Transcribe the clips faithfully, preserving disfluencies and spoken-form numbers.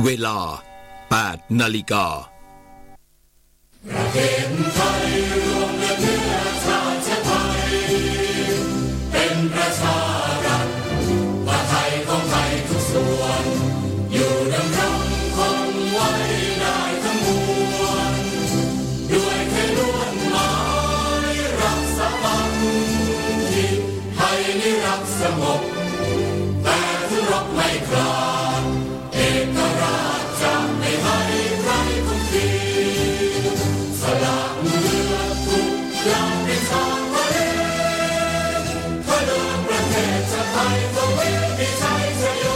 เวลา แปด นาฬิกาประเทศไทยรวมเนื้อชาติไทยเป็นประชารัฐว่าไทยของไทยทุกส่วนอยู่ดำรงคงไว้ได้ทั้งมวลด้วยแค่ล้วนหมายรักษาบัณฑิตไทยนิรักสงบแต่ทุรบไม่กล้าเอกราชจะไม่ให้ใครคุกคีสละเลือดทุกอย่างเป็นชาติทะเลเพื่อเดินประเทศชาติไทยต้องมีมีชัยชโย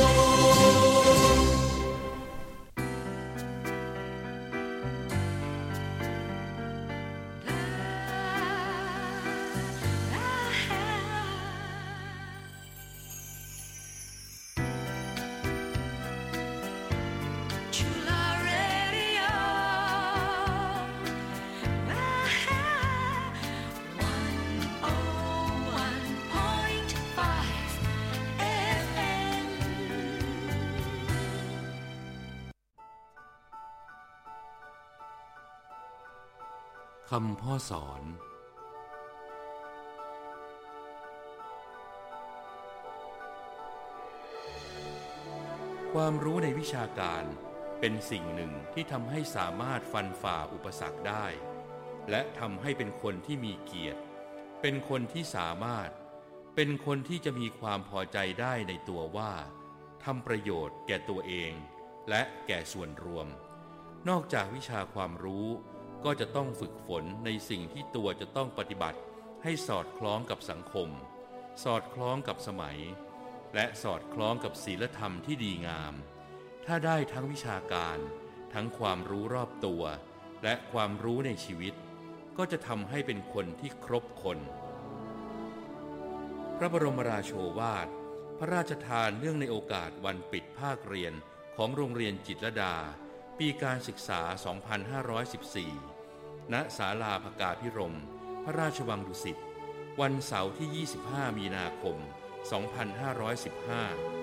คำพ่อสอนความรู้ในวิชาการเป็นสิ่งหนึ่งที่ทำให้สามารถฟันฝ่าอุปสรรคได้และทำให้เป็นคนที่มีเกียรติเป็นคนที่สามารถเป็นคนที่จะมีความพอใจได้ในตัวว่าทำประโยชน์แก่ตัวเองและแก่ส่วนรวมนอกจากวิชาความรู้ก็จะต้องฝึกฝนในสิ่งที่ตัวจะต้องปฏิบัติให้สอดคล้องกับสังคมสอดคล้องกับสมัยและสอดคล้องกับศีลธรรมที่ดีงามถ้าได้ทั้งวิชาการทั้งความรู้รอบตัวและความรู้ในชีวิตก็จะทำให้เป็นคนที่ครบคนพระบรมราโชวาทพระราชทานเนื่องในโอกาสวันปิดภาคเรียนของโรงเรียนจิตรลดาปีการศึกษา สองพันห้าร้อยสิบสี่ ณ ศาลาภกาภิรมย์พระราชวังดุสิตวันเสาร์ที่ ยี่สิบห้า มีนาคม สองพันห้าร้อยสิบห้า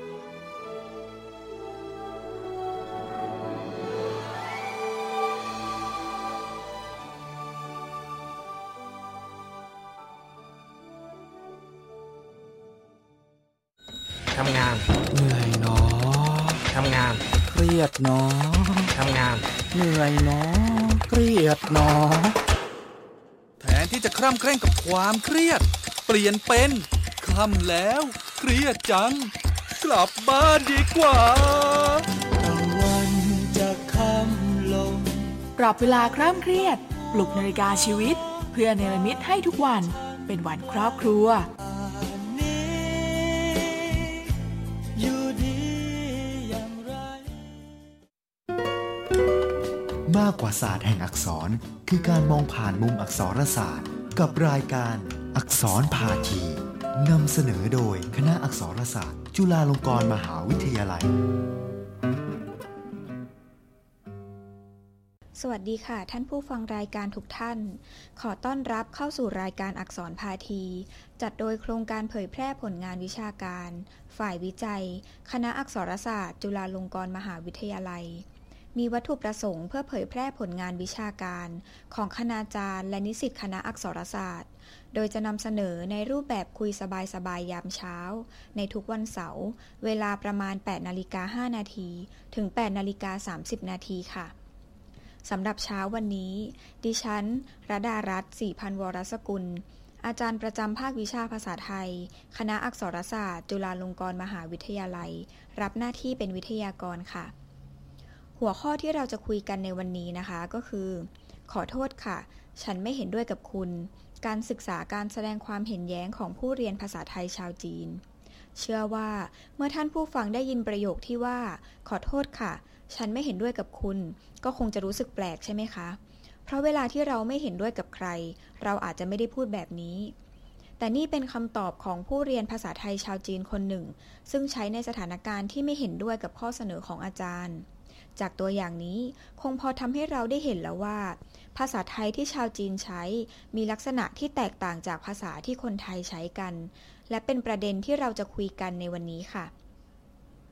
ทำงานเหนื่อยเนาะทำงานเครียดเนาะทำงานเหนื่อยเนาะเครียดเนาะแทนที่จะคร่ำเคร่งกับความเครียดเปลี่ยนเป็นค่ำแล้วเครียดจังกลับบ้านดีกว่าตะวันจะค่ำลงปรับเวลาคร่ำเครียดปลุกนาฬิกาชีวิตเพื่อเนรมิตให้ทุกวันเป็นวันครอบครัวมากกว่าศาสตร์แห่งอักษรคือการมองผ่านมุมอักษรศาสตร์กับรายการอักษรภาคีนำเสนอโดยคณะอักษรศาสตร์จุฬาลงกรณ์มหาวิทยาลัยสวัสดีค่ะท่านผู้ฟังรายการทุกท่านขอต้อนรับเข้าสู่รายการอักษรภาคีจัดโดยโครงการเผยแพร่ผลงานวิชาการฝ่ายวิจัยคณะอักษรศาสตร์จุฬาลงกรณ์มหาวิทยาลัยมีวัตถุประสงค์เพื่อเผยแพร่ผลงานวิชาการของคณาจารย์และนิสิตคณะอักษรศาสตร์โดยจะนำเสนอในรูปแบบคุยสบายๆยามเช้าในทุกวันเสาร์เวลาประมาณ แปดนาฬิกาห้านาที ถึง แปดนาฬิกาสามสิบนาทีค่ะสำหรับเช้าวันนี้ดิฉันรดารัตน์ศรีพันธ์วรสกุลอาจารย์ประจำภาควิชาภาษาไทยคณะอักษรศาสตร์จุฬาลงกรณ์มหาวิทยาลัยรับหน้าที่เป็นวิทยากรค่ะหัวข้อที่เราจะคุยกันในวันนี้นะคะก็คือขอโทษค่ะฉันไม่เห็นด้วยกับคุณการศึกษาการแสดงความเห็นแย้งของผู้เรียนภาษาไทยชาวจีนเชื่อว่าเมื่อท่านผู้ฟังได้ยินประโยคที่ว่าขอโทษค่ะฉันไม่เห็นด้วยกับคุณก็คงจะรู้สึกแปลกใช่ไหมคะเพราะเวลาที่เราไม่เห็นด้วยกับใครเราอาจจะไม่ได้พูดแบบนี้แต่นี่เป็นคำตอบของผู้เรียนภาษาไทยชาวจีนคนหนึ่งซึ่งใช้ในสถานการณ์ที่ไม่เห็นด้วยกับข้อเสนอของอาจารย์จากตัวอย่างนี้คงพอทำให้เราได้เห็นแล้วว่าภาษาไทยที่ชาวจีนใช้มีลักษณะที่แตกต่างจากภาษาที่คนไทยใช้กันและเป็นประเด็นที่เราจะคุยกันในวันนี้ค่ะ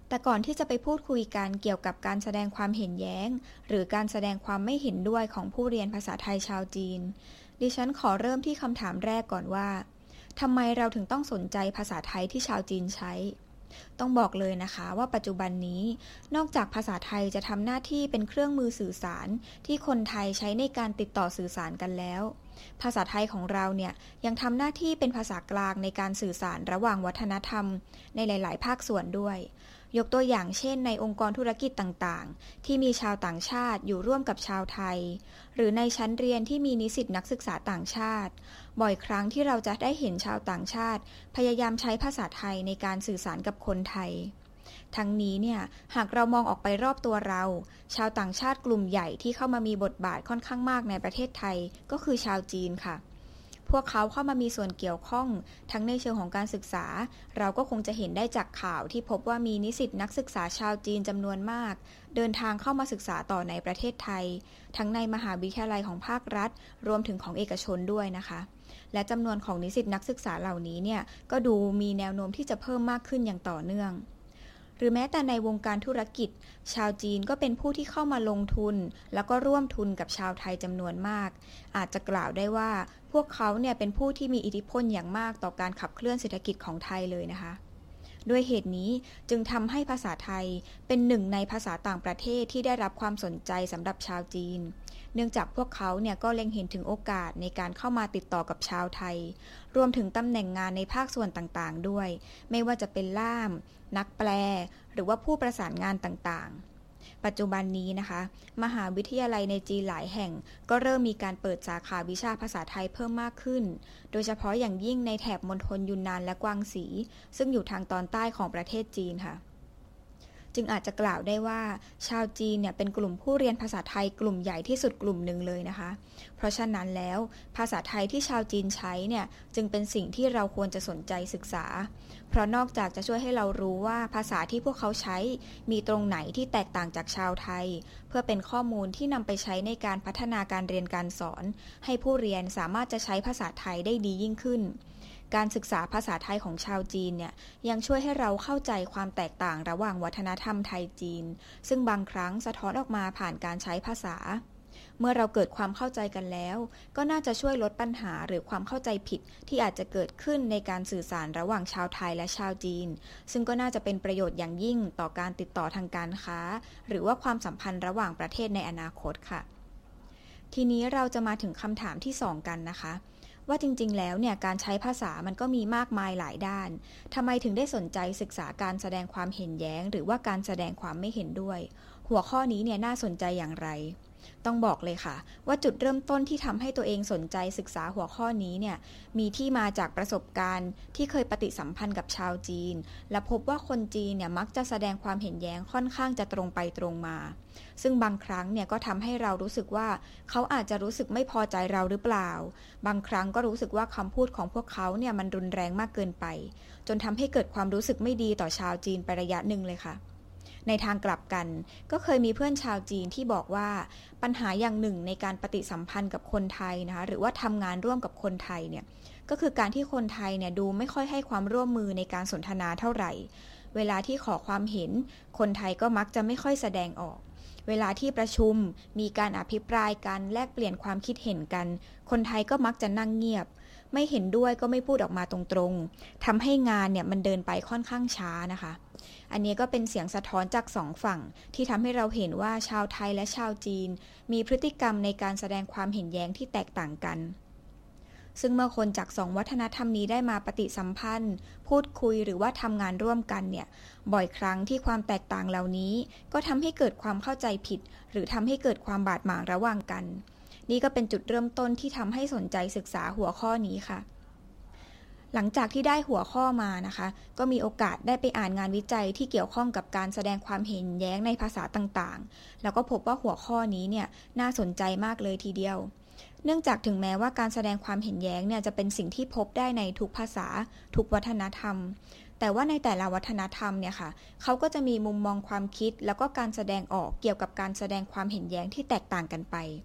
แต่ก่อนที่จะไปพูดคุยกันเกี่ยวกับการแสดงความเห็นแย้งหรือการแสดงความไม่เห็นด้วยของผู้เรียนภาษาไทยชาวจีนดิฉันขอเริ่มที่คำถามแรกก่อนว่าทำไมเราถึงต้องสนใจภาษาไทยที่ชาวจีนใช้ต้องบอกเลยนะคะว่าปัจจุบันนี้นอกจากภาษาไทยจะทำหน้าที่เป็นเครื่องมือสื่อสารที่คนไทยใช้ในการติดต่อสื่อสารกันแล้วภาษาไทยของเราเนี่ยยังทำหน้าที่เป็นภาษากลางในการสื่อสารระหว่างวัฒนธรรมในหลายๆภาคส่วนด้วยยกตัวอย่างเช่นในองค์กรธุรกิจต่างๆที่มีชาวต่างชาติอยู่ร่วมกับชาวไทยหรือในชั้นเรียนที่มีนิสิตนักศึกษาต่างชาติบ่อยครั้งที่เราจะได้เห็นชาวต่างชาติพยายามใช้ภาษาไทยในการสื่อสารกับคนไทยทั้งนี้เนี่ยหากเรามองออกไปรอบตัวเราชาวต่างชาติกลุ่มใหญ่ที่เข้ามามีบทบาทค่อนข้างมากในประเทศไทยก็คือชาวจีนค่ะพวกเขาเข้ามามีส่วนเกี่ยวข้องทั้งในเชิงของการศึกษาเราก็คงจะเห็นได้จากข่าวที่พบว่ามีนิสิตนักศึกษาชาวจีนจำนวนมากเดินทางเข้ามาศึกษาต่อในประเทศไทยทั้งในมหาวิทยาลัยของภาครัฐรวมถึงของเอกชนด้วยนะคะและจำนวนของนิสิตนักศึกษาเหล่านี้เนี่ยก็ดูมีแนวโน้มที่จะเพิ่มมากขึ้นอย่างต่อเนื่องหรือแม้แต่ในวงการธุรกิจชาวจีนก็เป็นผู้ที่เข้ามาลงทุนแล้วก็ร่วมทุนกับชาวไทยจำนวนมากอาจจะกล่าวได้ว่าพวกเขาเนี่ยเป็นผู้ที่มีอิทธิพลอย่างมากต่อการขับเคลื่อนเศรษฐกิจของไทยเลยนะคะด้วยเหตุนี้จึงทำให้ภาษาไทยเป็นหนึ่งในภาษาต่างประเทศที่ได้รับความสนใจสำหรับชาวจีนเนื่องจากพวกเขาเนี่ยก็เล็งเห็นถึงโอกาสในการเข้ามาติดต่อกับชาวไทยรวมถึงตำแหน่งงานในภาคส่วนต่างๆด้วยไม่ว่าจะเป็นล่ามนักแปลหรือว่าผู้ประสานงานต่างๆปัจจุบันนี้นะคะมหาวิทยาลัยในจีนหลายแห่งก็เริ่มมีการเปิดสาขาวิชาภาษาไทยเพิ่มมากขึ้นโดยเฉพาะอย่างยิ่งในแถบมณฑลยูนนานและกวางซีซึ่งอยู่ทางตอนใต้ของประเทศจีนค่ะจึงอาจจะกล่าวได้ว่าชาวจีนเนี่ยเป็นกลุ่มผู้เรียนภาษาไทยกลุ่มใหญ่ที่สุดกลุ่มหนึ่งเลยนะคะเพราะฉะนั้นแล้วภาษาไทยที่ชาวจีนใช้เนี่ยจึงเป็นสิ่งที่เราควรจะสนใจศึกษาเพราะนอกจากจะช่วยให้เรารู้ว่าภาษาที่พวกเขาใช้มีตรงไหนที่แตกต่างจากชาวไทยเพื่อเป็นข้อมูลที่นำไปใช้ในการพัฒนาการเรียนการสอนให้ผู้เรียนสามารถจะใช้ภาษาไทยได้ดียิ่งขึ้นการศึกษาภาษาไทยของชาวจีนเนี่ยยังช่วยให้เราเข้าใจความแตกต่างระหว่างวัฒนธรรมไทยจีนซึ่งบางครั้งสะท้อนออกมาผ่านการใช้ภาษาเมื่อเราเกิดความเข้าใจกันแล้วก็น่าจะช่วยลดปัญหาหรือความเข้าใจผิดที่อาจจะเกิดขึ้นในการสื่อสารระหว่างชาวไทยและชาวจีนซึ่งก็น่าจะเป็นประโยชน์อย่างยิ่งต่อการติดต่อทางการค้าหรือว่าความสัมพันธ์ระหว่างประเทศในอนาคตค่ะทีนี้เราจะมาถึงคำถามที่สองกันนะคะว่าจริงๆแล้วเนี่ยการใช้ภาษามันก็มีมากมายหลายด้านทำไมถึงได้สนใจศึกษาการแสดงความเห็นแย้งหรือว่าการแสดงความไม่เห็นด้วยหัวข้อนี้เนี่ยน่าสนใจอย่างไรต้องบอกเลยค่ะว่าจุดเริ่มต้นที่ทำให้ตัวเองสนใจศึกษาหัวข้อนี้เนี่ยมีที่มาจากประสบการณ์ที่เคยปฏิสัมพันธ์กับชาวจีนและพบว่าคนจีนเนี่ยมักจะแสดงความเห็นแย้งค่อนข้างจะตรงไปตรงมาซึ่งบางครั้งเนี่ยก็ทำให้เรารู้สึกว่าเขาอาจจะรู้สึกไม่พอใจเราหรือเปล่าบางครั้งก็รู้สึกว่าคำพูดของพวกเขาเนี่ยมันรุนแรงมากเกินไปจนทำให้เกิดความรู้สึกไม่ดีต่อชาวจีนไประยะหนึ่งเลยค่ะในทางกลับกันก็เคยมีเพื่อนชาวจีนที่บอกว่าปัญหาอย่างหนึ่งในการปฏิสัมพันธ์กับคนไทยนะคะหรือว่าทำงานร่วมกับคนไทยเนี่ยก็คือการที่คนไทยเนี่ยดูไม่ค่อยให้ความร่วมมือในการสนทนาเท่าไหร่เวลาที่ขอความเห็นคนไทยก็มักจะไม่ค่อยแสดงออกเวลาที่ประชุมมีการอภิปรายกันแลกเปลี่ยนความคิดเห็นกันคนไทยก็มักจะนั่งเงียบไม่เห็นด้วยก็ไม่พูดออกมาตรงๆทำให้งานเนี่ยมันเดินไปค่อนข้างช้านะคะอันนี้ก็เป็นเสียงสะท้อนจากสองฝั่งที่ทำให้เราเห็นว่าชาวไทยและชาวจีนมีพฤติกรรมในการแสดงความเห็นแย้งที่แตกต่างกันซึ่งเมื่อคนจากสองวัฒนธรรมนี้ได้มาปฏิสัมพันธ์พูดคุยหรือว่าทำงานร่วมกันเนี่ยบ่อยครั้งที่ความแตกต่างเหล่านี้ก็ทำให้เกิดความเข้าใจผิดหรือทำให้เกิดความบาดหมางระหว่างกันนี่ก็เป็นจุดเริ่มต้นที่ทำให้สนใจศึกษาหัวข้อนี้ค่ะหลังจากที่ได้หัวข้อมานะคะก็มีโอกาสได้ไปอ่านงานวิจัยที่เกี่ยวข้องกับการแสดงความเห็นแย้งในภาษาต่างๆแล้วก็พบว่าหัวข้อนี้เนี่ยน่าสนใจมากเลยทีเดียวเนื่องจากถึงแม้ว่าการแสดงความเห็นแย้งเนี่ยจะเป็นสิ่งที่พบได้ในทุกภาษาทุกวัฒนธรรมแต่ว่าในแต่ละวัฒนธรรมเนี่ยค่ะเขาก็จะมีมุมมองความคิดแล้วก็การแสดงออกเกี่ยวกับการแสดงความเห็นแย้งที่แตกต่างกันไป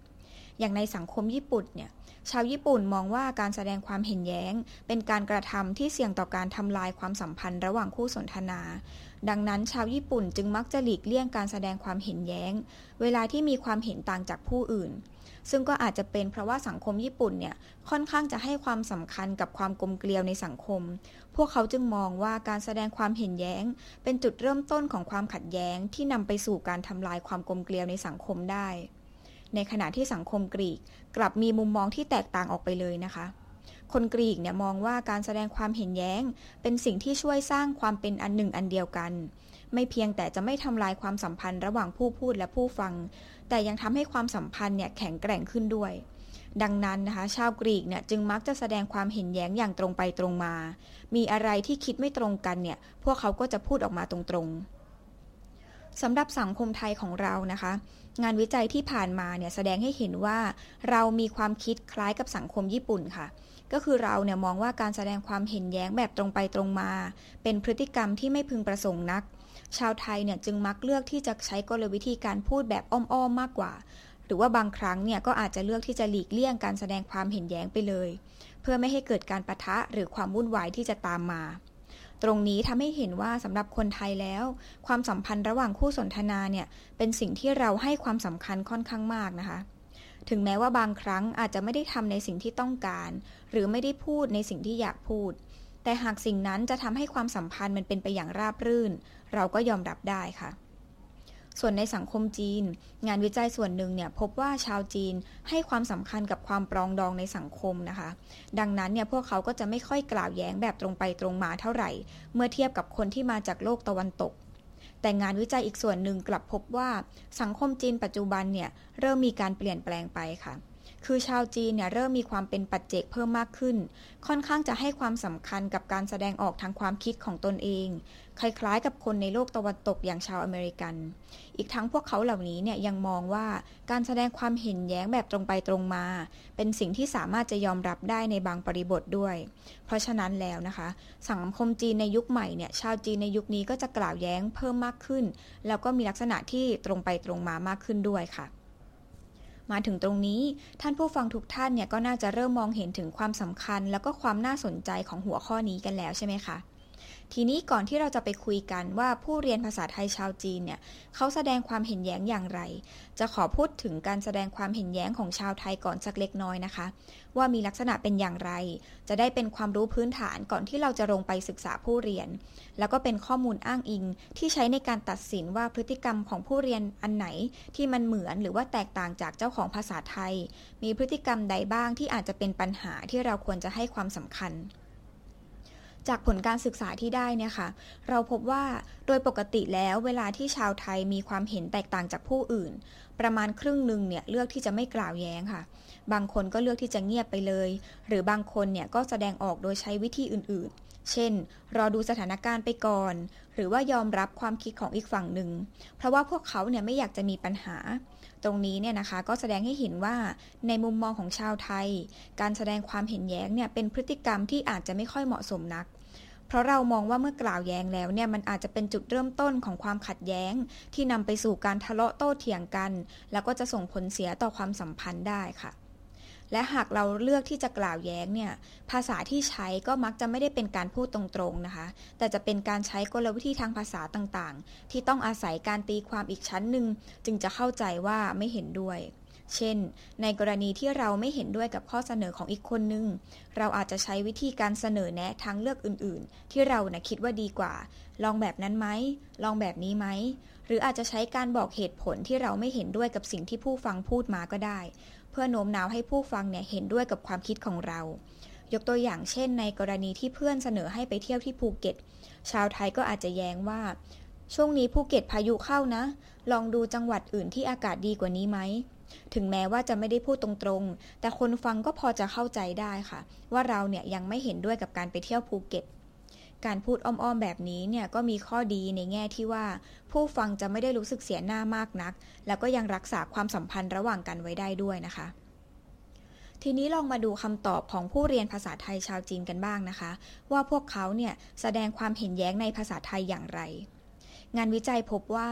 อย่างในสังคมญี่ปุ่นเนี่ยชาวญี่ปุ่นมองว่าการแสดงความเห็นแย้งเป็นการกระทำที่เสี่ยงต่อการทำลายความสัมพันธ์ระหว่างคู่สนทนาดังนั้นชาวญี่ปุ่นจึงมักจะหลีกเลี่ยงการแสดงความเห็นแย้งเวลาที่มีความเห็นต่างจากผู้อื่นซึ่งก็อาจจะเป็นเพราะว่าสังคมญี่ปุ่นเนี่ยค่อนข้างจะให้ความสำคัญกับความกลมเกลียวในสังคมพวกเขาจึงมองว่าการแสดงความเห็นแย้งเป็นจุดเริ่มต้นของความขัดแย้งที่นำไปสู่การทำลายความกลมเกลียวในสังคมได้ในขณะที่สังคมกรีกกลับมีมุมมองที่แตกต่างออกไปเลยนะคะคนกรีกเนี่ยมองว่าการแสดงความเห็นแย้งเป็นสิ่งที่ช่วยสร้างความเป็นอันหนึ่งอันเดียวกันไม่เพียงแต่จะไม่ทำลายความสัมพันธ์ระหว่างผู้พูดและผู้ฟังแต่ยังทำให้ความสัมพันธ์เนี่ยแข็งแกร่งขึ้นด้วยดังนั้นนะคะชาวกรีกเนี่ยจึงมักจะแสดงความเห็นแย้งอย่างตรงไปตรงมามีอะไรที่คิดไม่ตรงกันเนี่ยพวกเขาก็จะพูดออกมาตรงๆสำหรับสังคมไทยของเรานะคะงานวิจัยที่ผ่านมาเนี่ยแสดงให้เห็นว่าเรามีความคิดคล้ายกับสังคมญี่ปุ่นค่ะก็คือเราเนี่ยมองว่าการแสดงความเห็นแย้งแบบตรงไปตรงมาเป็นพฤติกรรมที่ไม่พึงประสงค์นักชาวไทยเนี่ยจึงมักเลือกที่จะใช้กลวิธีการพูดแบบอ้อมๆมากกว่าหรือว่าบางครั้งเนี่ยก็อาจจะเลือกที่จะหลีกเลี่ยงการแสดงความเห็นแย้งไปเลยเพื่อไม่ให้เกิดการปะทะหรือความวุ่นวายที่จะตามมาตรงนี้ทำให้เห็นว่าสำหรับคนไทยแล้วความสัมพันธ์ระหว่างคู่สนทนาเนี่ยเป็นสิ่งที่เราให้ความสำคัญค่อนข้างมากนะคะถึงแม้ว่าบางครั้งอาจจะไม่ได้ทำในสิ่งที่ต้องการหรือไม่ได้พูดในสิ่งที่อยากพูดแต่หากสิ่งนั้นจะทำให้ความสัมพันธ์มันเป็นไปอย่างราบรื่นเราก็ยอมรับได้ค่ะส่วนในสังคมจีนงานวิจัยส่วนหนึ่งเนี่ยพบว่าชาวจีนให้ความสำคัญกับความปรองดองในสังคมนะคะดังนั้นเนี่ยพวกเขาก็จะไม่ค่อยกล่าวแย้งแบบตรงไปตรงมาเท่าไหร่เมื่อเทียบกับคนที่มาจากโลกตะวันตกแต่งานวิจัยอีกส่วนหนึ่งกลับพบว่าสังคมจีนปัจจุบันเนี่ยเริ่มมีการเปลี่ยนแปลงไปค่ะคือชาวจีนเนี่ยเริ่มมีความเป็นปัจเจกเพิ่มมากขึ้นค่อนข้างจะให้ความสำคัญกับการแสดงออกทางความคิดของตนเองคล้ายๆกับคนในโลกตะวันตกอย่างชาวอเมริกันอีกทั้งพวกเขาเหล่านี้เนี่ยยังมองว่าการแสดงความเห็นแย้งแบบตรงไปตรงมาเป็นสิ่งที่สามารถจะยอมรับได้ในบางบริบทด้วยเพราะฉะนั้นแล้วนะคะสังคมจีนในยุคใหม่เนี่ยชาวจีนในยุคนี้ก็จะกล่าวแย้งเพิ่มมากขึ้นแล้วก็มีลักษณะที่ตรงไปตรงมามากขึ้นด้วยค่ะมาถึงตรงนี้ท่านผู้ฟังทุกท่านเนี่ยก็น่าจะเริ่มมองเห็นถึงความสำคัญแล้วก็ความน่าสนใจของหัวข้อนี้กันแล้วใช่ไหมคะทีนี้ก่อนที่เราจะไปคุยกันว่าผู้เรียนภาษาไทยชาวจีนเนี่ยเขาแสดงความเห็นแย้งอย่างไรจะขอพูดถึงการแสดงความเห็นแย้งของชาวไทยก่อนสักเล็กน้อยนะคะว่ามีลักษณะเป็นอย่างไรจะได้เป็นความรู้พื้นฐานก่อนที่เราจะลงไปศึกษาผู้เรียนแล้วก็เป็นข้อมูลอ้างอิงที่ใช้ในการตัดสินว่าพฤติกรรมของผู้เรียนอันไหนที่มันเหมือนหรือว่าแตกต่างจากเจ้าของภาษาไทยมีพฤติกรรมใดบ้างที่อาจจะเป็นปัญหาที่เราควรจะให้ความสำคัญจากผลการศึกษาที่ได้เนี่ยค่ะเราพบว่าโดยปกติแล้วเวลาที่ชาวไทยมีความเห็นแตกต่างจากผู้อื่นประมาณครึ่งหนึ่งเนี่ยเลือกที่จะไม่กล่าวแย้งค่ะบางคนก็เลือกที่จะเงียบไปเลยหรือบางคนเนี่ยก็แสดงออกโดยใช้วิธีอื่นๆเช่นรอดูสถานการณ์ไปก่อนหรือว่ายอมรับความคิดของอีกฝั่งหนึ่งเพราะว่าพวกเขาเนี่ยไม่อยากจะมีปัญหาตรงนี้เนี่ยนะคะก็แสดงให้เห็นว่าในมุมมองของชาวไทยการแสดงความเห็นแย้งเนี่ยเป็นพฤติกรรมที่อาจจะไม่ค่อยเหมาะสมนักเพราะเรามองว่าเมื่อกล่าวแย้งแล้วเนี่ยมันอาจจะเป็นจุดเริ่มต้นของความขัดแย้งที่นำไปสู่การทะเลาะโต้เถียงกันแล้วก็จะส่งผลเสียต่อความสัมพันธ์ได้ค่ะและหากเราเลือกที่จะกล่าวแย้งเนี่ยภาษาที่ใช้ก็มักจะไม่ได้เป็นการพูดตรงๆนะคะแต่จะเป็นการใช้กลวิธีทางภาษาต่างๆที่ต้องอาศัยการตีความอีกชั้นหนึ่งจึงจะเข้าใจว่าไม่เห็นด้วยเช่นในกรณีที่เราไม่เห็นด้วยกับข้อเสนอของอีกคนนึงเราอาจจะใช้วิธีการเสนอแนะทางเลือกอื่นๆที่เรานะคิดว่าดีกว่าลองแบบนั้นไหมลองแบบนี้ไหมหรืออาจจะใช้การบอกเหตุผลที่เราไม่เห็นด้วยกับสิ่งที่ผู้ฟังพูดมาก็ได้เพื่อโน้มน้าวให้ผู้ฟังเนี่ยเห็นด้วยกับความคิดของเรายกตัวอย่างเช่นในกรณีที่เพื่อนเสนอให้ไปเที่ยวที่ภูเก็ตชาวไทยก็อาจจะแย้งว่าช่วงนี้ภูเก็ตพายุเข้านะลองดูจังหวัดอื่นที่อากาศดีกว่านี้ไหมถึงแม้ว่าจะไม่ได้พูดตรงๆแต่คนฟังก็พอจะเข้าใจได้ค่ะว่าเราเนี่ยยังไม่เห็นด้วยกับการไปเที่ยวภูเก็ตการพูดอ้อมๆแบบนี้เนี่ยก็มีข้อดีในแง่ที่ว่าผู้ฟังจะไม่ได้รู้สึกเสียหน้ามากนักแล้วก็ยังรักษาความสัมพันธ์ระหว่างกันไว้ได้ด้วยนะคะทีนี้ลองมาดูคำตอบของผู้เรียนภาษาไทยชาวจีนกันบ้างนะคะว่าพวกเขาเนี่ยแสดงความเห็นแย้งในภาษาไทยอย่างไรงานวิจัยพบว่า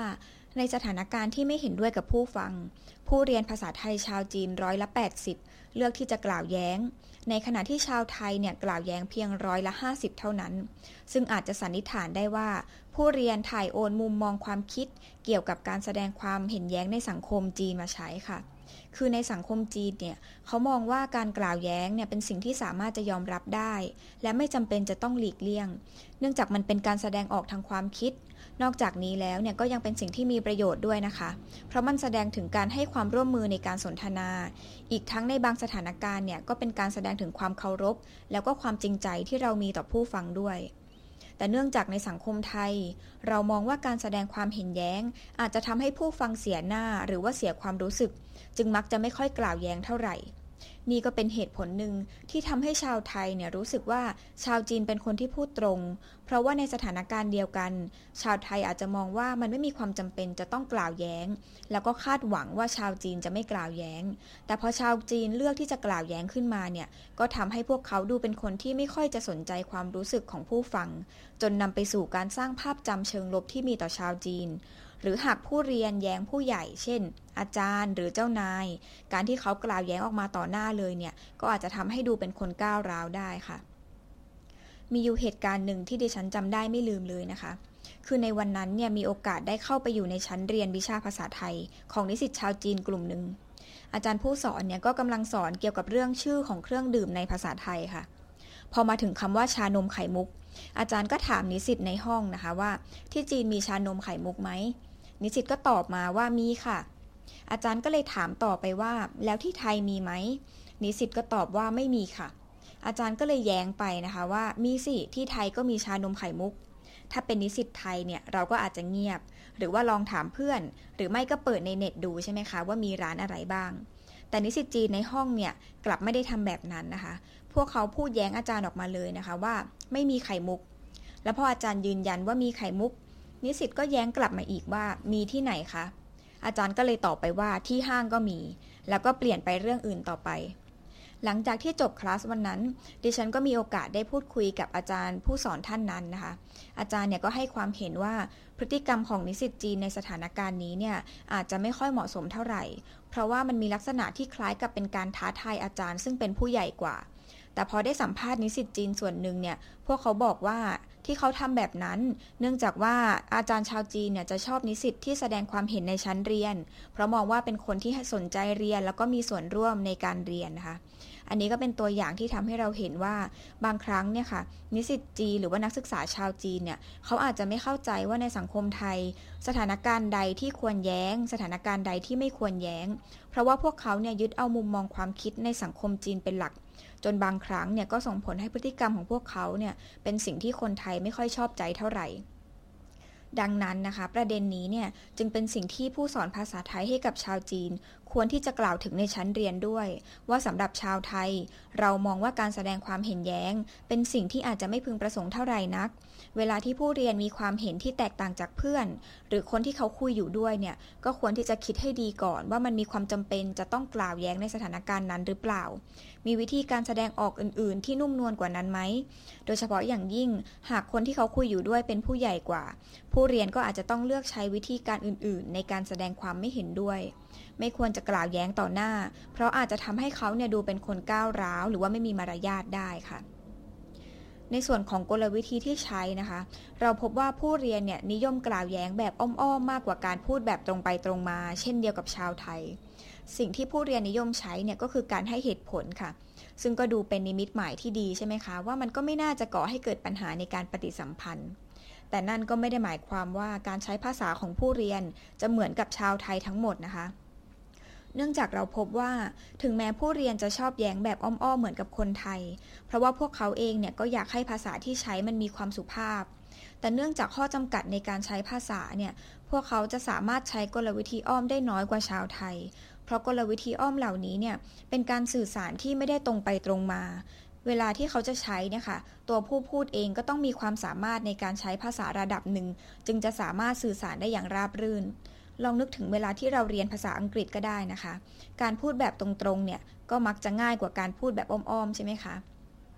ในสถานการณ์ที่ไม่เห็นด้วยกับผู้ฟังผู้เรียนภาษาไทยชาวจีนร้อยละแปดสิบเลือกที่จะกล่าวแย้งในขณะที่ชาวไทยเนี่ยกล่าวแย้งเพียงร้อยละห้าสิบเท่านั้นซึ่งอาจจะสันนิษฐานได้ว่าผู้เรียนถ่ายโอนมุมมองความคิดเกี่ยวกับการแสดงความเห็นแย้งในสังคมจีนมาใช้ค่ะคือในสังคมจีนเนี่ยเขามองว่าการกล่าวแย้งเนี่ยเป็นสิ่งที่สามารถจะยอมรับได้และไม่จำเป็นจะต้องหลีกเลี่ยงเนื่องจากมันเป็นการแสดงออกทางความคิดนอกจากนี้แล้วเนี่ยก็ยังเป็นสิ่งที่มีประโยชน์ด้วยนะคะเพราะมันแสดงถึงการให้ความร่วมมือในการสนทนาอีกทั้งในบางสถานการณ์เนี่ยก็เป็นการแสดงถึงความเคารพแล้วก็ความจริงใจที่เรามีต่อผู้ฟังด้วยแต่เนื่องจากในสังคมไทยเรามองว่าการแสดงความเห็นแย้งอาจจะทำให้ผู้ฟังเสียหน้าหรือว่าเสียความรู้สึกจึงมักจะไม่ค่อยกล่าวแย้งเท่าไหร่นี่ก็เป็นเหตุผลหนึ่งที่ทำให้ชาวไทยเนี่ยรู้สึกว่าชาวจีนเป็นคนที่พูดตรงเพราะว่าในสถานการณ์เดียวกันชาวไทยอาจจะมองว่ามันไม่มีความจำเป็นจะต้องกล่าวแย้งแล้วก็คาดหวังว่าชาวจีนจะไม่กล่าวแย้งแต่พอชาวจีนเลือกที่จะกล่าวแย้งขึ้นมาเนี่ยก็ทำให้พวกเขาดูเป็นคนที่ไม่ค่อยจะสนใจความรู้สึกของผู้ฟังจนนำไปสู่การสร้างภาพจำเชิงลบที่มีต่อชาวจีนหรือหากผู้เรียนแย้งผู้ใหญ่เช่นอาจารย์หรือเจ้านายการที่เขากล่าวแย้งออกมาต่อหน้าเลยเนี่ยก็อาจจะทำให้ดูเป็นคนก้าวร้าวได้ค่ะมีอยู่เหตุการณ์หนึ่งที่ดิฉันจำได้ไม่ลืมเลยนะคะคือในวันนั้นเนี่ยมีโอกาสได้เข้าไปอยู่ในชั้นเรียนวิชาภาษาไทยของนิสิตชาวจีนกลุ่มหนึ่งอาจารย์ผู้สอนเนี่ยก็กำลังสอนเกี่ยวกับเรื่องชื่อของเครื่องดื่มในภาษาไทยค่ะพอมาถึงคำว่าชานมไข่มุกอาจารย์ก็ถามนิสิตในห้องนะคะว่าที่จีนมีชานมไข่มุกไหมนิสิตก็ตอบมาว่ามีค่ะอาจารย์ก็เลยถามต่อไปว่าแล้วที่ไทยมีไหมนิสิตก็ตอบว่าไม่มีค่ะอาจารย์ก็เลยแย้งไปนะคะว่ามีสิที่ไทยก็มีชานมไข่มุกถ้าเป็นนิสิตไทยเนี่ยเราก็อาจจะเงียบหรือว่าลองถามเพื่อนหรือไม่ก็เปิดในเน็ตดูใช่ไหมคะว่ามีร้านอะไรบ้างแต่นิสิตจีนในห้องเนี่ยกลับไม่ได้ทำแบบนั้นนะคะพวกเขาพูดแย้งอาจารย์ออกมาเลยนะคะว่าไม่มีไข่มุกแล้วพออาจารย์ยืนยันว่ามีไข่มุกนิสิตก็แย้งกลับมาอีกว่ามีที่ไหนคะอาจารย์ก็เลยตอบไปว่าที่ห้างก็มีแล้วก็เปลี่ยนไปเรื่องอื่นต่อไปหลังจากที่จบคลาสวันนั้นดิฉันก็มีโอกาสได้พูดคุยกับอาจารย์ผู้สอนท่านนั้นนะคะอาจารย์เนี่ยก็ให้ความเห็นว่าพฤติกรรมของนิสิตจีนในสถานการณ์นี้เนี่ยอาจจะไม่ค่อยเหมาะสมเท่าไหร่เพราะว่ามันมีลักษณะที่คล้ายกับเป็นการท้าทายอาจารย์ซึ่งเป็นผู้ใหญ่กว่าแต่พอได้สัมภาษณ์นิสิตจีนส่วนหนึ่งเนี่ยพวกเขาบอกว่าที่เขาทำแบบนั้นเนื่องจากว่าอาจารย์ชาวจีนเนี่ยจะชอบนิสิตที่แสดงความเห็นในชั้นเรียนเพราะมองว่าเป็นคนที่สนใจเรียนแล้วก็มีส่วนร่วมในการเรียนนะคะอันนี้ก็เป็นตัวอย่างที่ทำให้เราเห็นว่าบางครั้งเนี่ยค่ะนิสิตจีนหรือว่านักศึกษาชาวจีนเนี่ยเขาอาจจะไม่เข้าใจว่าในสังคมไทยสถานการณ์ใดที่ควรแย้งสถานการณ์ใดที่ไม่ควรแย้งเพราะว่าพวกเขาเนี่ยยึดเอามุมมองความคิดในสังคมจีนเป็นหลักจนบางครั้งเนี่ยก็ส่งผลให้พฤติกรรมของพวกเขาเนี่ยเป็นสิ่งที่คนไทยไม่ค่อยชอบใจเท่าไหร่ดังนั้นนะคะประเด็นนี้เนี่ยจึงเป็นสิ่งที่ผู้สอนภาษาไทยให้กับชาวจีนควรที่จะกล่าวถึงในชั้นเรียนด้วยว่าสำหรับชาวไทยเรามองว่าการแสดงความเห็นแย้งเป็นสิ่งที่อาจจะไม่พึงประสงค์เท่าไหร่นักเวลาที่ผู้เรียนมีความเห็นที่แตกต่างจากเพื่อนหรือคนที่เขาคุยอยู่ด้วยเนี่ยก็ควรที่จะคิดให้ดีก่อนว่ามันมีความจำเป็นจะต้องกล่าวแย้งในสถานการณ์นั้นหรือเปล่ามีวิธีการแสดงออกอื่นๆที่นุ่มนวลกว่านั้นไหมโดยเฉพาะอย่างยิ่งหากคนที่เขาคุยอยู่ด้วยเป็นผู้ใหญ่กว่าผู้เรียนก็อาจจะต้องเลือกใช้วิธีการอื่นๆในการแสดงความไม่เห็นด้วยไม่ควรจะกล่าวแย้งต่อหน้าเพราะอาจจะทำให้เขาเนี่ยดูเป็นคนก้าวร้าวหรือว่าไม่มีมารยาทได้ค่ะในส่วนของกลวิธีที่ใช้นะคะเราพบว่าผู้เรียนเนี่ยนิยมกล่าวแย้งแบบอ้อมๆมากกว่าการพูดแบบตรงไปตรงมาเช่นเดียวกับชาวไทยสิ่งที่ผู้เรียนนิยมใช้เนี่ยก็คือการให้เหตุผลค่ะซึ่งก็ดูเป็นนิมิตหมายที่ดีใช่ไหมคะว่ามันก็ไม่น่าจะก่อให้เกิดปัญหาในการปฏิสัมพันธ์แต่นั่นก็ไม่ได้หมายความว่าการใช้ภาษาของผู้เรียนจะเหมือนกับชาวไทยทั้งหมดนะคะเนื่องจากเราพบว่าถึงแม้ผู้เรียนจะชอบแย้งแบบอ้อมๆเหมือนกับคนไทยเพราะว่าพวกเขาเองเนี่ยก็อยากให้ภาษาที่ใช้มันมีความสุภาพแต่เนื่องจากข้อจำกัดในการใช้ภาษาเนี่ยพวกเขาจะสามารถใช้กลวิธีอ้อมได้น้อยกว่าชาวไทยเพราะกลวิธีอ้อมเหล่านี้เนี่ยเป็นการสื่อสารที่ไม่ได้ตรงไปตรงมาเวลาที่เขาจะใช้เนี่ยค่ะตัวผู้พูดเองก็ต้องมีความสามารถในการใช้ภาษาระดับหนึ่งจึงจะสามารถสื่อสารได้อย่างราบรื่นลองนึกถึงเวลาที่เราเรียนภาษาอังกฤษก็ได้นะคะการพูดแบบตรงๆเนี่ยก็มักจะง่ายกว่าการพูดแบบอ้อมๆใช่ไหมคะ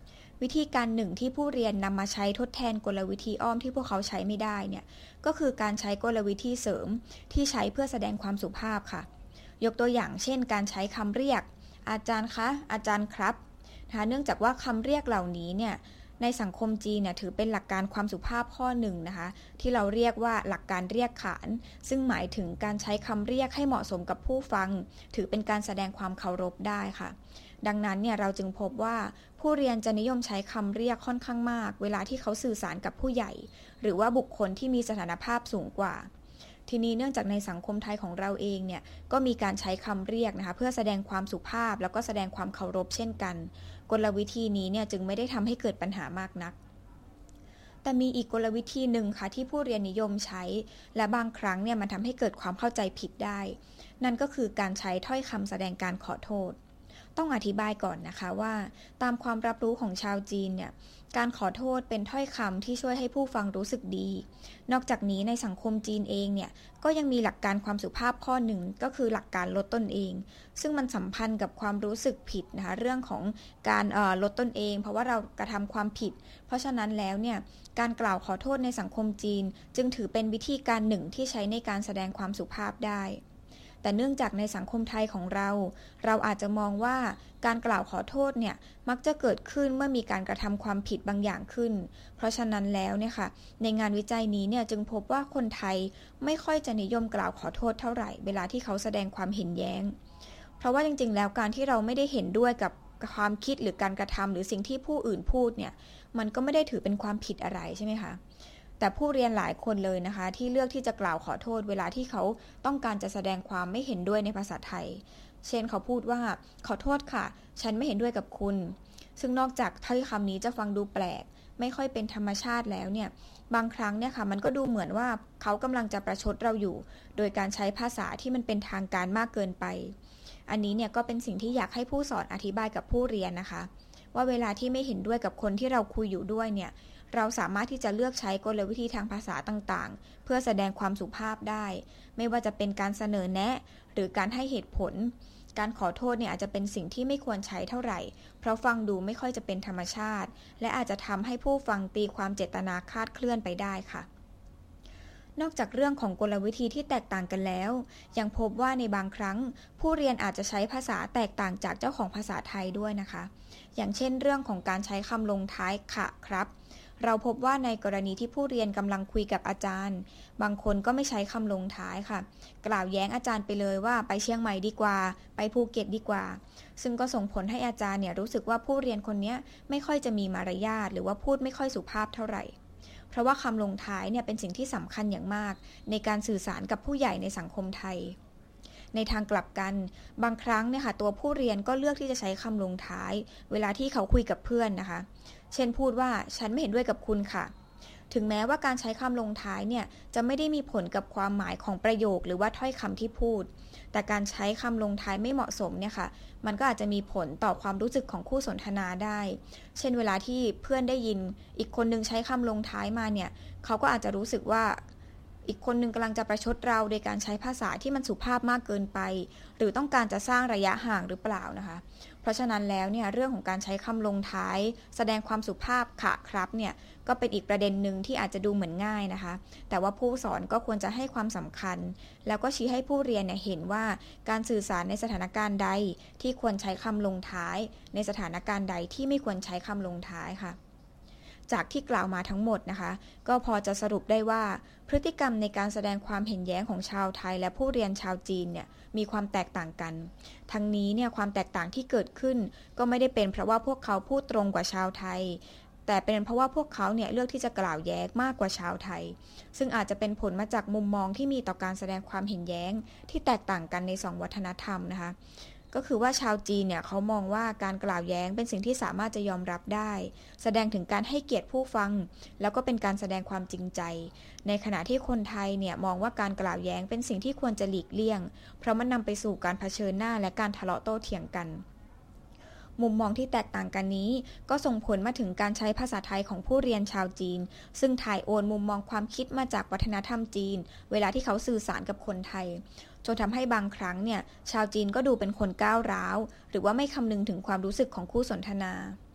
วิธีการหนึ่งที่ผู้เรียนนำมาใช้ทดแทนกลวิธีอ้อมที่พวกเขาใช้ไม่ได้เนี่ยก็คือการใช้กลวิธีเสริมที่ใช้เพื่อแสดงความสุภาพค่ะยกตัวอย่างเช่นการใช้คำเรียกอาจารย์คะอาจารย์ครับนะคะเนื่องจากว่าคำเรียกเหล่านี้เนี่ยในสังคมจีนเนี่ยถือเป็นหลักการความสุภาพข้อหนึ่งนะคะที่เราเรียกว่าหลักการเรียกขานซึ่งหมายถึงการใช้คำเรียกให้เหมาะสมกับผู้ฟังถือเป็นการแสดงความเคารพได้ค่ะดังนั้นเนี่ยเราจึงพบว่าผู้เรียนจะนิยมใช้คำเรียกค่อนข้างมากเวลาที่เขาสื่อสารกับผู้ใหญ่หรือว่าบุคคลที่มีสถานภาพสูงกว่าทีนี้เนื่องจากในสังคมไทยของเราเองเนี่ยก็มีการใช้คำเรียกนะคะเพื่อแสดงความสุภาพแล้วก็แสดงความเคารพเช่นกันกลวิธีนี้เนี่ยจึงไม่ได้ทำให้เกิดปัญหามากนักแต่มีอีกกลวิธีหนึ่งค่ะที่ผู้เรียนนิยมใช้และบางครั้งเนี่ยมันทำให้เกิดความเข้าใจผิดได้นั่นก็คือการใช้ถ้อยคำแสดงการขอโทษต้องอธิบายก่อนนะคะว่าตามความรับรู้ของชาวจีนเนี่ยการขอโทษเป็นถ้อยคำที่ช่วยให้ผู้ฟังรู้สึกดีนอกจากนี้ในสังคมจีนเองเนี่ยก็ยังมีหลักการความสุภาพข้อหนึ่งก็คือหลักการลดตนเองซึ่งมันสัมพันธ์กับความรู้สึกผิดนะคะเรื่องของการเอ่อลดตนเองเพราะว่าเรากระทำความผิดเพราะฉะนั้นแล้วเนี่ยการกล่าวขอโทษในสังคมจีนจึงถือเป็นวิธีการหนึ่งที่ใช้ในการแสดงความสุภาพได้แต่เนื่องจากในสังคมไทยของเราเราอาจจะมองว่าการกล่าวขอโทษเนี่ยมักจะเกิดขึ้นเมื่อมีการกระทำความผิดบางอย่างขึ้นเพราะฉะนั้นแล้วเนี่ยค่ะในงานวิจัยนี้เนี่ยจึงพบว่าคนไทยไม่ค่อยจะนิยมกล่าวขอโทษเท่าไหร่เวลาที่เขาแสดงความเห็นแย้งเพราะว่าจริงๆแล้วการที่เราไม่ได้เห็นด้วยกับความคิดหรือการกระทำหรือสิ่งที่ผู้อื่นพูดเนี่ยมันก็ไม่ได้ถือเป็นความผิดอะไรใช่ไหมคะแต่ผู้เรียนหลายคนเลยนะคะที่เลือกที่จะกล่าวขอโทษเวลาที่เขาต้องการจะแสดงความไม่เห็นด้วยในภาษาไทยเช่นเขาพูดว่าขอโทษค่ะฉันไม่เห็นด้วยกับคุณซึ่งนอกจากถ้อยคำนี้จะฟังดูแปลกไม่ค่อยเป็นธรรมชาติแล้วเนี่ยบางครั้งเนี่ยค่ะมันก็ดูเหมือนว่าเขากำลังจะประชดเราอยู่โดยการใช้ภาษาที่มันเป็นทางการมากเกินไปอันนี้เนี่ยก็เป็นสิ่งที่อยากให้ผู้สอนอธิบายกับผู้เรียนนะคะว่าเวลาที่ไม่เห็นด้วยกับคนที่เราคุยอยู่ด้วยเนี่ยเราสามารถที่จะเลือกใช้กลวิธีทางภาษาต่างๆเพื่อแสดงความสุภาพได้ไม่ว่าจะเป็นการเสนอแนะหรือการให้เหตุผลการขอโทษเนี่ยอาจจะเป็นสิ่งที่ไม่ควรใช้เท่าไหร่เพราะฟังดูไม่ค่อยจะเป็นธรรมชาติและอาจจะทำให้ผู้ฟังตีความเจตนาคลาดเคลื่อนไปได้ค่ะนอกจากเรื่องของกลวิธีที่แตกต่างกันแล้วยังพบว่าในบางครั้งผู้เรียนอาจจะใช้ภาษาแตกต่างจากเจ้าของภาษาไทยด้วยนะคะอย่างเช่นเรื่องของการใช้คำลงท้ายค่ะครับเราพบว่าในกรณีที่ผู้เรียนกำลังคุยกับอาจารย์บางคนก็ไม่ใช้คำลงท้ายค่ะกล่าวแย้งอาจารย์ไปเลยว่าไปเชียงใหม่ดีกว่าไปภูเก็ตดีกว่าซึ่งก็ส่งผลให้อาจารย์เนี่ยรู้สึกว่าผู้เรียนคนนี้ไม่ค่อยจะมีมารยาทหรือว่าพูดไม่ค่อยสุภาพเท่าไหร่เพราะว่าคำลงท้ายเนี่ยเป็นสิ่งที่สำคัญอย่างมากในการสื่อสารกับผู้ใหญ่ในสังคมไทยในทางกลับกันบางครั้งเนี่ยค่ะตัวผู้เรียนก็เลือกที่จะใช้คำลงท้ายเวลาที่เขาคุยกับเพื่อนนะคะเช่นพูดว่าฉันไม่เห็นด้วยกับคุณค่ะถึงแม้ว่าการใช้คำลงท้ายเนี่ยจะไม่ได้มีผลกับความหมายของประโยคหรือว่าถ้อยคำที่พูดแต่การใช้คำลงท้ายไม่เหมาะสมเนี่ยค่ะมันก็อาจจะมีผลต่อความรู้สึกของคู่สนทนาได้เช่นเวลาที่เพื่อนได้ยินอีกคนนึงใช้คำลงท้ายมาเนี่ยเขาก็อาจจะรู้สึกว่าอีกคนนึงกำลังจะประชดเราโดยการใช้ภาษาที่มันสุภาพมากเกินไปหรือต้องการจะสร้างระยะห่างหรือเปล่านะคะเพราะฉะนั้นแล้วเนี่ยเรื่องของการใช้คำลงท้ายแสดงความสุภาพค่ะครับเนี่ยก็เป็นอีกประเด็นหนึ่งที่อาจจะดูเหมือนง่ายนะคะแต่ว่าผู้สอนก็ควรจะให้ความสำคัญแล้วก็ชี้ให้ผู้เรียนเนี่ยเห็นว่าการสื่อสารในสถานการณ์ใดที่ควรใช้คำลงท้ายในสถานการณ์ใดที่ไม่ควรใช้คำลงท้ายค่ะจากที่กล่าวมาทั้งหมดนะคะก็พอจะสรุปได้ว่าพฤติกรรมในการแสดงความเห็นแย้งของชาวไทยและผู้เรียนชาวจีนเนี่ยมีความแตกต่างกันทั้งนี้เนี่ยความแตกต่างที่เกิดขึ้นก็ไม่ได้เป็นเพราะว่าพวกเขาพูดตรงกว่าชาวไทยแต่เป็นเพราะว่าพวกเขาเนี่ยเลือกที่จะกล่าวแย้งมากกว่าชาวไทยซึ่งอาจจะเป็นผลมาจากมุมมองที่มีต่อการแสดงความเห็นแย้งที่แตกต่างกันในสองวัฒนธรรมนะคะก็คือว่าชาวจีนเนี่ยเขามองว่าการกล่าวแย้งเป็นสิ่งที่สามารถจะยอมรับได้แสดงถึงการให้เกียรติผู้ฟังแล้วก็เป็นการแสดงความจริงใจในขณะที่คนไทยเนี่ยมองว่าการกล่าวแย้งเป็นสิ่งที่ควรจะหลีกเลี่ยงเพราะมันนำไปสู่การเผชิญหน้าและการทะเลาะโต้เถียงกันมุมมองที่แตกต่างกันนี้ก็ส่งผลมาถึงการใช้ภาษาไทยของผู้เรียนชาวจีนซึ่งถ่ายโอนมุมมองความคิดมาจากวัฒนธรรมจีนเวลาที่เขาสื่อสารกับคนไทยจนทำให้บางครั้งเนี่ยชาวจีนก็ดูเป็นคนก้าวร้าวหรือว่าไม่คำนึงถึงความรู้สึกของคู่สนทนา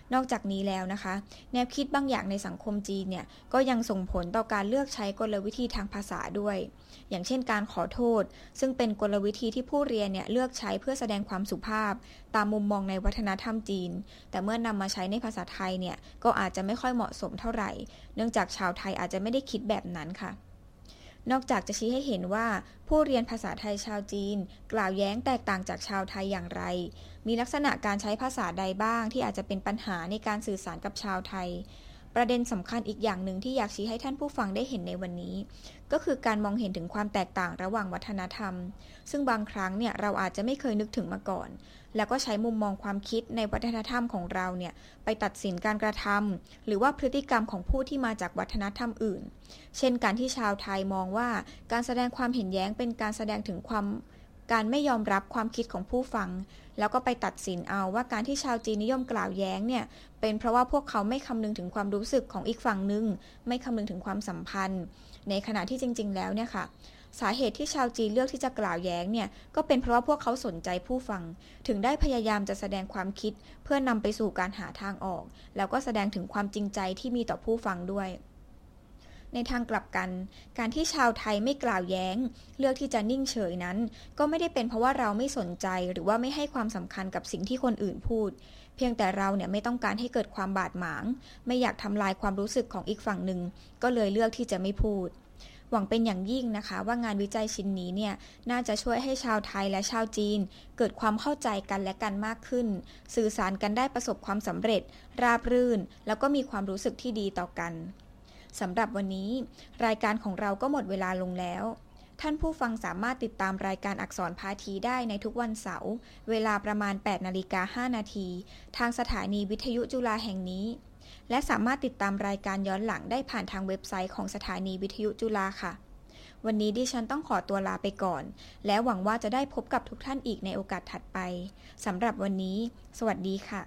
นอกจากนี้แล้วนะคะแนวคิดบางอย่างในสังคมจีนเนี่ยก็ยังส่งผลต่อการเลือกใช้กลวิธีทางภาษาด้วยอย่างเช่นการขอโทษซึ่งเป็นกลวิธีที่ผู้เรียนเนี่ยเลือกใช้เพื่อแสดงความสุภาพตามมุมมองในวัฒนธรรมจีนแต่เมื่อนำมาใช้ในภาษาไทยเนี่ยก็อาจจะไม่ค่อยเหมาะสมเท่าไหร่เนื่องจากชาวไทยอาจจะไม่ได้คิดแบบนั้นค่ะนอกจากจะชี้ให้เห็นว่าผู้เรียนภาษาไทยชาวจีนกล่าวแย้งแตกต่างจากชาวไทยอย่างไรมีลักษณะการใช้ภาษาใดบ้างที่อาจจะเป็นปัญหาในการสื่อสารกับชาวไทยประเด็นสำคัญอีกอย่างหนึ่งที่อยากชี้ให้ท่านผู้ฟังได้เห็นในวันนี้ก็คือการมองเห็นถึงความแตกต่างระหว่างวัฒนธรรมซึ่งบางครั้งเนี่ยเราอาจจะไม่เคยนึกถึงมาก่อนแล้วก็ใช้มุมมองความคิดในวัฒนธรรมของเราเนี่ยไปตัดสินการกระทำหรือว่าพฤติกรรมของผู้ที่มาจากวัฒนธรรมอื่นเช่นการที่ชาวไทยมองว่าการแสดงความเห็นแย้งเป็นการแสดงถึงความการไม่ยอมรับความคิดของผู้ฟังแล้วก็ไปตัดสินเอาว่าการที่ชาวจีนนิยมกล่าวแย้งเนี่ยเป็นเพราะว่าพวกเขาไม่คำนึงถึงความรู้สึกของอีกฝั่งนึงไม่คำนึงถึงความสัมพันธ์ในขณะที่จริงๆแล้วเนี่ยค่ะสาเหตุที่ชาวจีนเลือกที่จะกล่าวแย้งเนี่ยก็เป็นเพราะว่าพวกเขาสนใจผู้ฟังถึงได้พยายามจะแสดงความคิดเพื่อนำไปสู่การหาทางออกแล้วก็แสดงถึงความจริงใจที่มีต่อผู้ฟังด้วยในทางกลับกันการที่ชาวไทยไม่กล่าวแย้งเลือกที่จะนิ่งเฉยนั้นก็ไม่ได้เป็นเพราะว่าเราไม่สนใจหรือว่าไม่ให้ความสำคัญกับสิ่งที่คนอื่นพูดเพียงแต่เราเนี่ยไม่ต้องการให้เกิดความบาดหมางไม่อยากทำลายความรู้สึกของอีกฝั่งหนึ่งก็เลยเลือกที่จะไม่พูดหวังเป็นอย่างยิ่งนะคะว่างานวิจัยชิ้นนี้เนี่ยน่าจะช่วยให้ชาวไทยและชาวจีนเกิดความเข้าใจกันและกันมากขึ้นสื่อสารกันได้ประสบความสำเร็จราบรื่นแล้วก็มีความรู้สึกที่ดีต่อกันสำหรับวันนี้รายการของเราก็หมดเวลาลงแล้วท่านผู้ฟังสามารถติดตามรายการอักษรพาทีได้ในทุกวันเสาร์เวลาประมาณ แปดนาฬิกาห้านาทีทางสถานีวิทยุจุฬาแห่งนี้และสามารถติดตามรายการย้อนหลังได้ผ่านทางเว็บไซต์ของสถานีวิทยุจุฬาค่ะวันนี้ดิฉันต้องขอตัวลาไปก่อนและหวังว่าจะได้พบกับทุกท่านอีกในโอกาสถัดไปสำหรับวันนี้สวัสดีค่ะ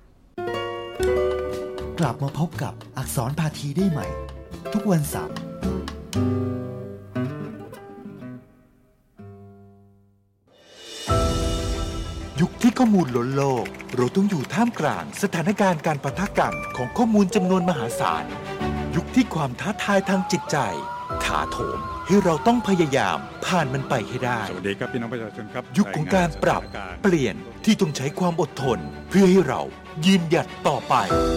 กลับมาพบกับอักษรพาทีได้ใหม่ทุกวันเสาร์ยุคที่ข้อมูลล้นโลกเราต้องอยู่ท่ามกลางสถานการณ์การปะทะกันของข้อมูลจำนวนมหาศาลยุคที่ความท้าทายทางจิตใจถาโถมให้เราต้องพยายามผ่านมันไปให้ได้สวัสดีครับพี่น้องประชาชนครับยุคของการปรับเปลี่ยนที่ต้องใช้ความอดทนเพื่อให้เรายืนหยัดต่อไป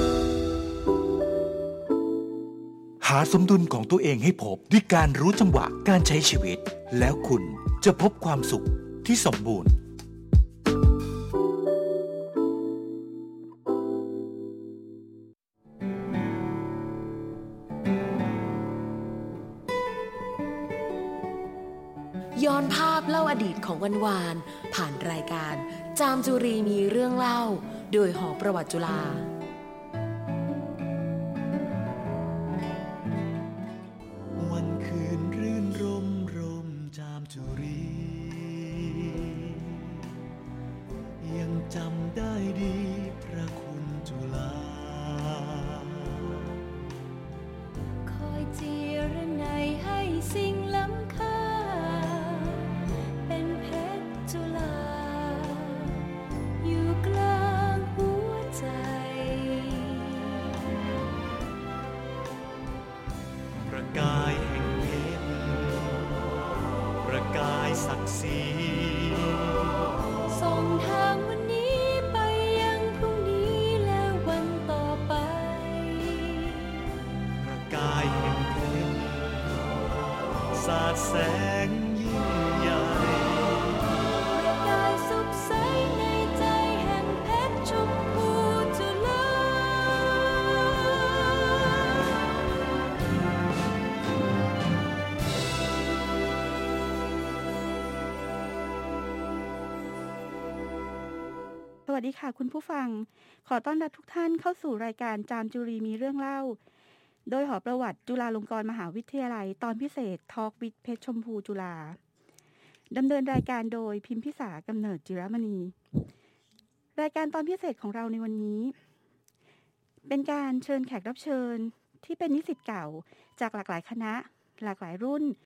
หาสมดุลของตัวเองให้พบด้วยการรู้จังหวะการใช้ชีวิตแล้วคุณจะพบความสุขที่สมบูรณ์ย้อนภาพเล่าอดีตของวันวานผ่านรายการจามจุรีมีเรื่องเล่าโดยหอประวัติจุฬาวันคืนรื่นรมรมจามจุรียังจำได้ดีพระคุณจุฬาคอยจีรนัยให้สิ่งล้ำค่าเป็นเพชรจุฬาอยู่กลางหัวใจประกายแห่งเพชรประกายศักดิ์ศรีส่งทางวันนี้ไปยังพรุ่งนี้และวันต่อไปประกายแห่งเพชรสาดแสงยิ่งใหญ่ประกายสุขใสในใจแห่งเพชรชมพูจุฬาสวัสดีค่ะคุณผู้ฟังขอต้อนรับทุกท่านเข้าสู่รายการจามจุรีมีเรื่องเล่าโดยหอประวัติจุฬาลงกรณ์มหาวิทยาลัยตอนพิเศษทอล์กวิดเพชรชมพูจุฬาดำเนินรายการโดยพิมพิสากำเนิดจิรมณีรายการตอนพิเศษของเราในวันนี้เป็นการเชิญแขกรับเชิญที่เป็นนิสิตเก่าจากหลากหลายคณะหลากหลายรุ่น